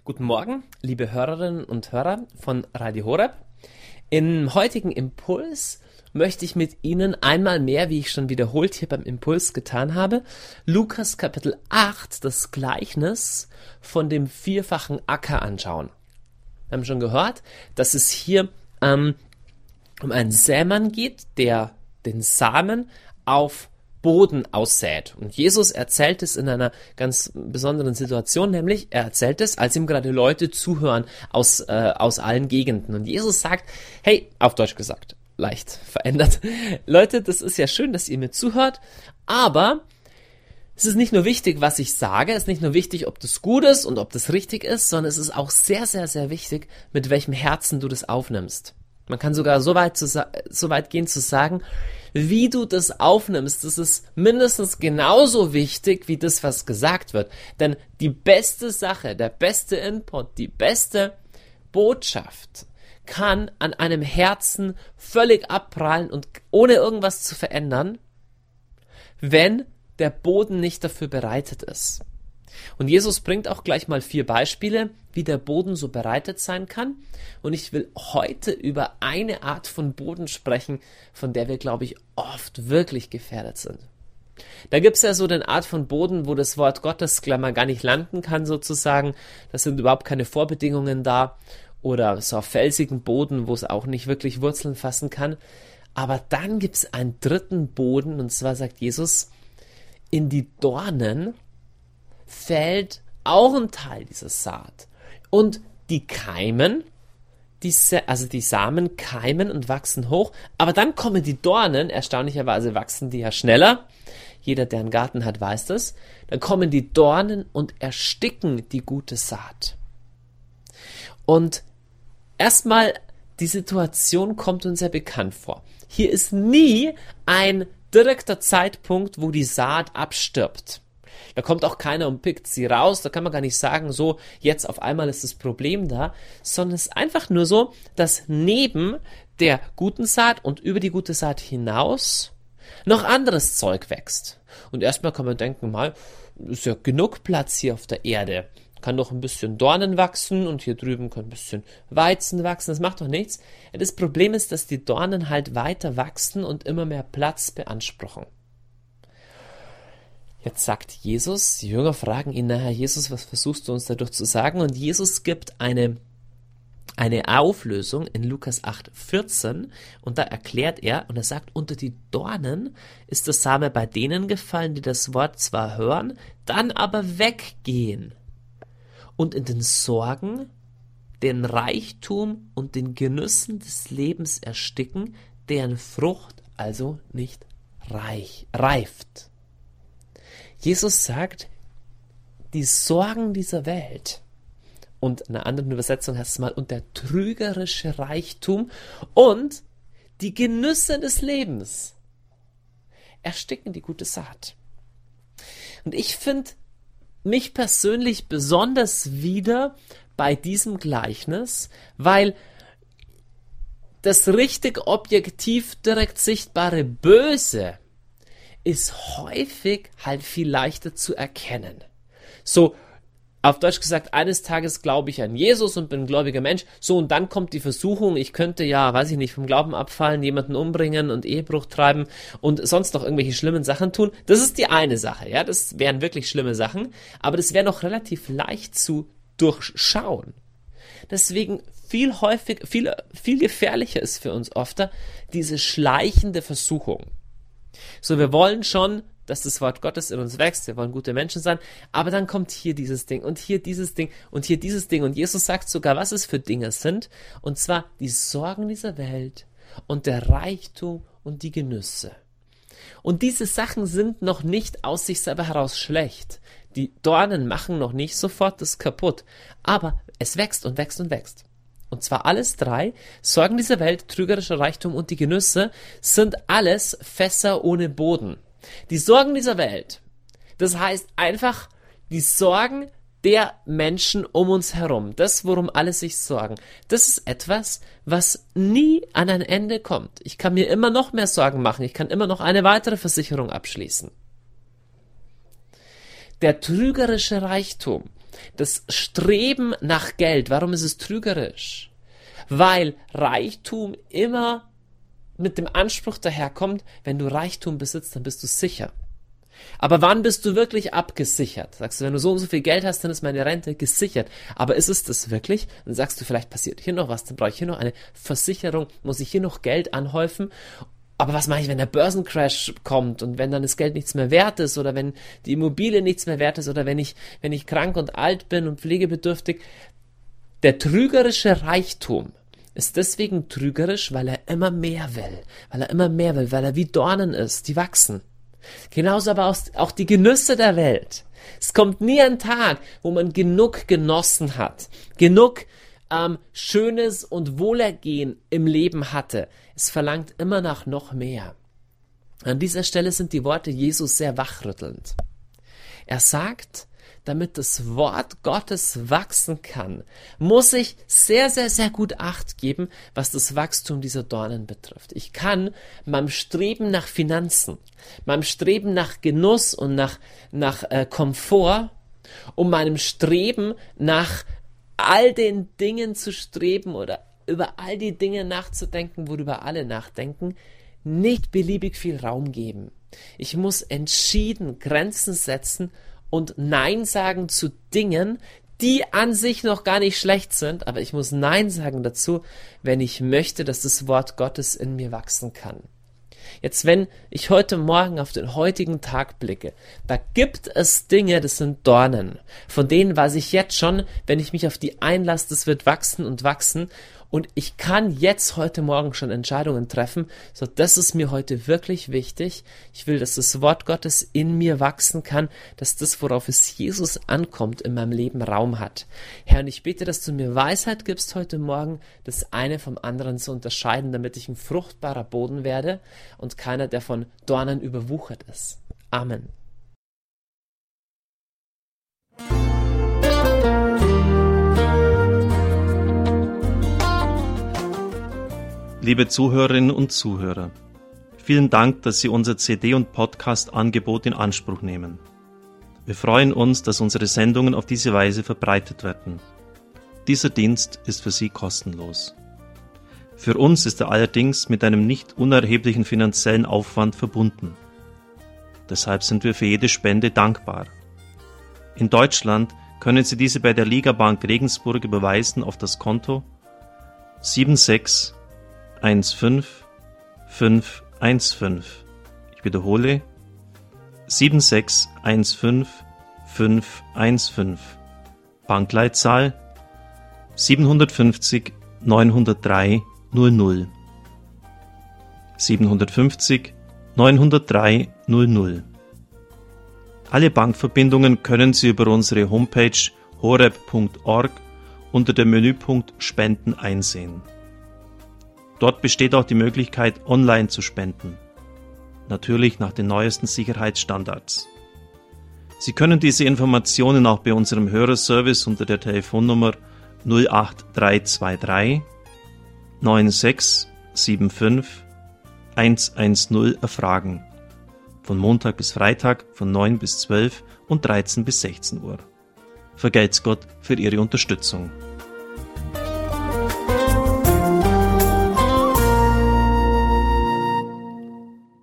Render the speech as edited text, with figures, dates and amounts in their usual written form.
Guten Morgen, liebe Hörerinnen und Hörer von Radio Horeb. Im heutigen Impuls möchte ich mit Ihnen einmal mehr, wie ich schon wiederholt hier beim Impuls getan habe, Lukas Kapitel 8, das Gleichnis von dem vierfachen Acker anschauen. Wir haben schon gehört, dass es hier um einen Sämann geht, der den Samen auf Boden aussät. Und Jesus erzählt es in einer ganz besonderen Situation, nämlich er erzählt es, als ihm gerade Leute zuhören aus allen Gegenden. Und Jesus sagt, hey, auf Deutsch gesagt, leicht verändert, Leute, das ist ja schön, dass ihr mir zuhört, aber es ist nicht nur wichtig, was ich sage, es ist nicht nur wichtig, ob das gut ist und ob das richtig ist, sondern es ist auch sehr, sehr, sehr wichtig, mit welchem Herzen du das aufnimmst. Man kann sogar so weit gehen zu sagen, wie du das aufnimmst, das ist mindestens genauso wichtig wie das, was gesagt wird. Denn die beste Sache, der beste Input, die beste Botschaft kann an einem Herzen völlig abprallen und ohne irgendwas zu verändern, wenn der Boden nicht dafür bereitet ist. Und Jesus bringt auch gleich mal 4 Beispiele, wie der Boden so bereitet sein kann. Und ich will heute über eine Art von Boden sprechen, von der wir, glaube ich, oft wirklich gefährdet sind. Da gibt es ja so eine Art von Boden, wo das Wort Gottes gar nicht landen kann sozusagen. Da sind überhaupt keine Vorbedingungen da. Oder so auf felsigen Boden, wo es auch nicht wirklich Wurzeln fassen kann. Aber dann gibt es einen dritten Boden, und zwar sagt Jesus, in die Dornen fällt auch ein Teil dieser Saat. Und die keimen, die Samen keimen und wachsen hoch, aber dann kommen die Dornen, erstaunlicherweise wachsen die ja schneller, jeder, der einen Garten hat, weiß das, dann kommen die Dornen und ersticken die gute Saat. Und erstmal, die Situation kommt uns sehr bekannt vor. Hier ist nie ein direkter Zeitpunkt, wo die Saat abstirbt. Da kommt auch keiner und pickt sie raus, da kann man gar nicht sagen, so, jetzt auf einmal ist das Problem da, sondern es ist einfach nur so, dass neben der guten Saat und über die gute Saat hinaus noch anderes Zeug wächst. Und erstmal kann man denken, mal, ist ja genug Platz hier auf der Erde. Kann doch ein bisschen Dornen wachsen und hier drüben kann ein bisschen Weizen wachsen, das macht doch nichts. Das Problem ist, dass die Dornen halt weiter wachsen und immer mehr Platz beanspruchen. Jetzt sagt Jesus, die Jünger fragen ihn nachher, Jesus, was versuchst du uns dadurch zu sagen? Und Jesus gibt eine Auflösung in Lukas 8,14 und da erklärt er, und er sagt, unter die Dornen ist der Same bei denen gefallen, die das Wort zwar hören, dann aber weggehen und in den Sorgen, den Reichtum und den Genüssen des Lebens ersticken, deren Frucht also nicht reift. Jesus sagt, die Sorgen dieser Welt, und in einer anderen Übersetzung heißt es mal, und der trügerische Reichtum und die Genüsse des Lebens ersticken die gute Saat. Und ich finde mich persönlich besonders wieder bei diesem Gleichnis, weil das richtig objektiv direkt sichtbare Böse ist häufig halt viel leichter zu erkennen. So, auf Deutsch gesagt, eines Tages glaube ich an Jesus und bin ein gläubiger Mensch. So, und dann kommt die Versuchung, ich könnte ja, weiß ich nicht, vom Glauben abfallen, jemanden umbringen und Ehebruch treiben und sonst noch irgendwelche schlimmen Sachen tun. Das ist die eine Sache, ja, das wären wirklich schlimme Sachen, aber das wäre noch relativ leicht zu durchschauen. Deswegen viel gefährlicher ist für uns oft diese schleichende Versuchung. So, wir wollen schon, dass das Wort Gottes in uns wächst, wir wollen gute Menschen sein, aber dann kommt hier dieses Ding und hier dieses Ding und hier dieses Ding und Jesus sagt sogar, was es für Dinge sind, und zwar die Sorgen dieser Welt und der Reichtum und die Genüsse. Und diese Sachen sind noch nicht aus sich selber heraus schlecht. Die Dornen machen noch nicht sofort das kaputt, aber es wächst und wächst und wächst. Und zwar alles 3, Sorgen dieser Welt, trügerischer Reichtum und die Genüsse, sind alles Fässer ohne Boden. Die Sorgen dieser Welt, das heißt einfach die Sorgen der Menschen um uns herum, das, worum alle sich sorgen, das ist etwas, was nie an ein Ende kommt. Ich kann mir immer noch mehr Sorgen machen, ich kann immer noch eine weitere Versicherung abschließen. Der trügerische Reichtum, das Streben nach Geld, warum ist es trügerisch? Weil Reichtum immer mit dem Anspruch daherkommt, wenn du Reichtum besitzt, dann bist du sicher. Aber wann bist du wirklich abgesichert? Sagst du, wenn du so und so viel Geld hast, dann ist meine Rente gesichert. Aber ist es das wirklich? Dann sagst du, vielleicht passiert hier noch was, dann brauche ich hier noch eine Versicherung, muss ich hier noch Geld anhäufen. Aber was mache ich, wenn der Börsencrash kommt und wenn dann das Geld nichts mehr wert ist oder wenn die Immobilie nichts mehr wert ist oder wenn ich krank und alt bin und pflegebedürftig? Der trügerische Reichtum ist deswegen trügerisch, weil er immer mehr will, weil er wie Dornen ist, die wachsen. Genauso aber auch die Genüsse der Welt. Es kommt nie ein Tag, wo man genug genossen hat, genug Schönes und Wohlergehen im Leben hatte. Es verlangt immer nach noch mehr. An dieser Stelle sind die Worte Jesus sehr wachrüttelnd. Er sagt, damit das Wort Gottes wachsen kann, muss ich sehr, sehr, sehr gut Acht geben, was das Wachstum dieser Dornen betrifft. Ich kann meinem Streben nach Finanzen, meinem Streben nach Genuss und nach Komfort, um meinem Streben nach all den Dingen zu streben oder über all die Dinge nachzudenken, worüber alle nachdenken, nicht beliebig viel Raum geben. Ich muss entschieden Grenzen setzen und Nein sagen zu Dingen, die an sich noch gar nicht schlecht sind, aber ich muss Nein sagen dazu, wenn ich möchte, dass das Wort Gottes in mir wachsen kann. Jetzt, wenn ich heute Morgen auf den heutigen Tag blicke, da gibt es Dinge, das sind Dornen, von denen weiß ich jetzt schon, wenn ich mich auf die einlasse, das wird wachsen und wachsen. Und ich kann jetzt heute Morgen schon Entscheidungen treffen, so das ist mir heute wirklich wichtig. Ich will, dass das Wort Gottes in mir wachsen kann, dass das, worauf es Jesus ankommt, in meinem Leben Raum hat. Herr, und ich bete, dass du mir Weisheit gibst heute Morgen, das eine vom anderen zu unterscheiden, damit ich ein fruchtbarer Boden werde und keiner, der von Dornen überwuchert ist. Amen. Liebe Zuhörerinnen und Zuhörer, vielen Dank, dass Sie unser CD- und Podcast-Angebot in Anspruch nehmen. Wir freuen uns, dass unsere Sendungen auf diese Weise verbreitet werden. Dieser Dienst ist für Sie kostenlos. Für uns ist er allerdings mit einem nicht unerheblichen finanziellen Aufwand verbunden. Deshalb sind wir für jede Spende dankbar. In Deutschland können Sie diese bei der Ligabank Regensburg überweisen auf das Konto 7615515. Ich wiederhole 7615515. Bankleitzahl 750 903 00. 750 903 00. Alle Bankverbindungen können Sie über unsere Homepage horeb.org unter dem Menüpunkt Spenden einsehen. Dort besteht auch die Möglichkeit, online zu spenden. Natürlich nach den neuesten Sicherheitsstandards. Sie können diese Informationen auch bei unserem Hörerservice unter der Telefonnummer 08323 9675 110 erfragen. Von Montag bis Freitag von 9 bis 12 und 13 bis 16 Uhr. Vergelt's Gott für Ihre Unterstützung.